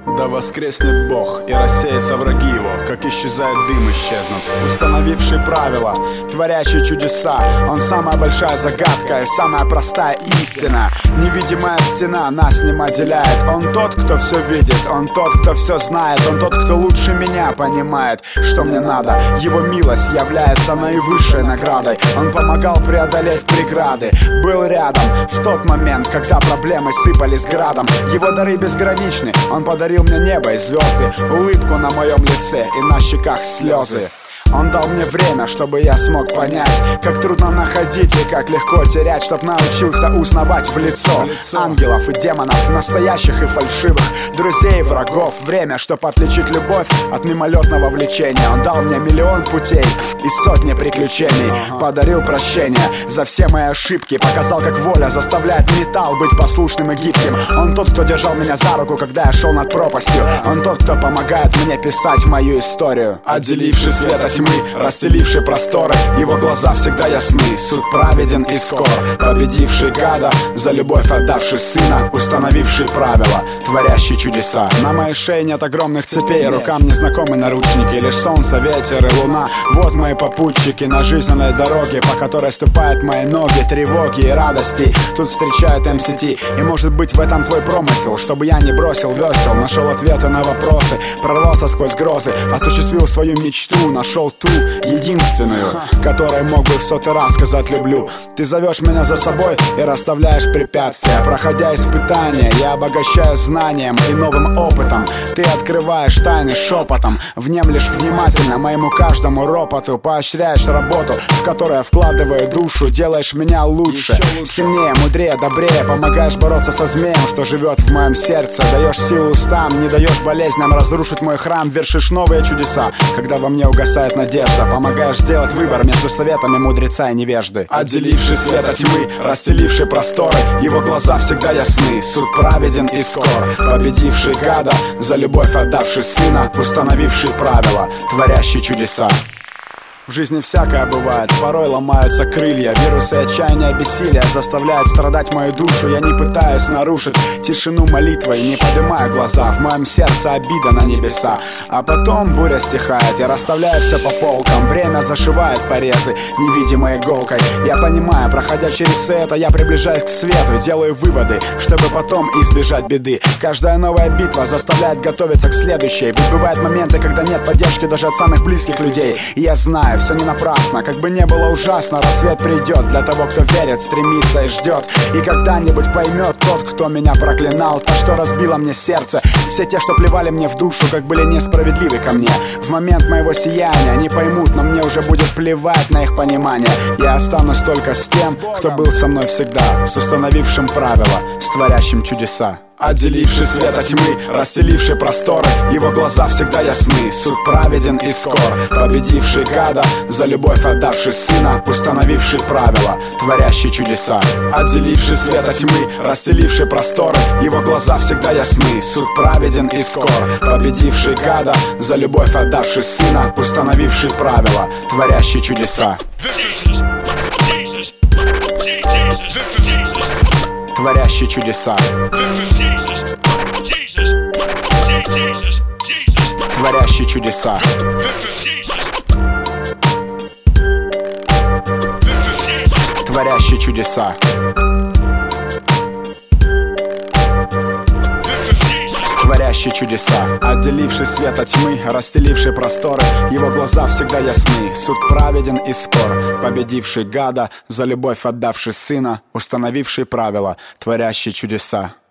Да воскреснет Бог и рассеется враги его, как исчезает дым, исчезнут. Установивший правила, творящий чудеса, он самая большая загадка и самая простая истина. Невидимая стена нас не отделяет. Он тот, кто все видит, он тот, кто все знает, он тот, кто лучше меня понимает, что мне надо. Его милость является наивысшей наградой. Он помогал преодолеть преграды, был рядом в тот момент, когда проблемы сыпались градом. Его дары безграничны, он подарил мне небо и звезды, улыбку на моем лице и на щеках слезы. Он дал мне время, чтобы я смог понять, как трудно находить и как легко терять, чтоб научился узнавать в лицо ангелов и демонов, настоящих и фальшивых, друзей и врагов. Время, чтоб отличить любовь от мимолетного влечения. Он дал мне миллион путей и сотни приключений, подарил прощение за все мои ошибки, показал, как воля заставляет металл быть послушным и гибким. Он тот, кто держал меня за руку, когда я шел над пропастью. Он тот, кто помогает мне писать мою историю. Отделивший свет от тьмы, расстеливший просторы, его глаза всегда ясны. Суд праведен и скор, победивший гада, за любовь отдавший сына, установивший правила, творящий чудеса. На моей шее нет огромных цепей, рукам незнакомы наручники, лишь солнце, ветер и луна. Вот мои попутчики на жизненной дороге, по которой ступают мои ноги, тревоги и радости. Тут встречают МСТ, и может быть в этом твой промысел, чтобы я не бросил весел, нашел ответы на вопросы, прорвался сквозь грозы, осуществил свою мечту, нашел ту единственную, которой мог бы в сотый раз сказать люблю. Ты зовешь меня за собой и расставляешь препятствия, проходя испытания, я обогащаю знанием и новым опытом. Ты открываешь тайны шепотом, внемлешь внимательно моему каждому ропоту, поощряешь работу, в которую я вкладываю душу, делаешь меня лучше, сильнее, мудрее, добрее, помогаешь бороться со змеем, что живет в моем сердце, даешь силу устам, не даешь болезням разрушить мой храм, вершишь новые чудеса, когда во мне угасает надежда, помогаешь сделать выбор между советами мудреца и невежды. Отделивший свет от тьмы, расстеливший просторы, его глаза всегда ясны. Суд праведен и скор, победивший гада, за любовь отдавший сына, установивший правила, творящий чудеса. В жизни всякое бывает, порой ломаются крылья, вирусы отчаяния, бессилия заставляют страдать мою душу. Я не пытаюсь нарушить тишину молитвой, не поднимаю глаза, в моем сердце обида на небеса. А потом буря стихает, я расставляю все по полкам, время зашивает порезы невидимой иголкой. Я понимаю, проходя через все это, я приближаюсь к свету, делаю выводы, чтобы потом избежать беды. Каждая новая битва заставляет готовиться к следующей, ведь бывают моменты, когда нет поддержки даже от самых близких людей. И я знаю, все не напрасно, как бы не было ужасно, рассвет придет для того, кто верит, стремится и ждет. И когда-нибудь поймет тот, кто меня проклинал, то, что разбило мне сердце, все те, что плевали мне в душу, как были несправедливы ко мне. В момент моего сияния они поймут, но мне уже будет плевать на их понимание. Я останусь только с тем, кто был со мной всегда, с установившим правила, с творящим чудеса. Отделивший свет от тьмы, расстеливший просторы, его глаза всегда ясны. Суд праведен и скор, победивший гада, за любовь отдавший сына, установивший правила, творящий чудеса. Отделивший свет от тьмы, расстеливший просторы, его глаза всегда ясны. Суд праведен и скор, победивший гада, за любовь отдавший сына, установивший правила, творящий чудеса. Творящий чудеса. Творящий чудеса. Творящий чудеса. Творящий чудеса. Отделивший свет от тьмы, расстеливший просторы, его глаза всегда ясны. Суд праведен и скор, победивший гада, за любовь отдавший сына, установивший правила, творящий чудеса.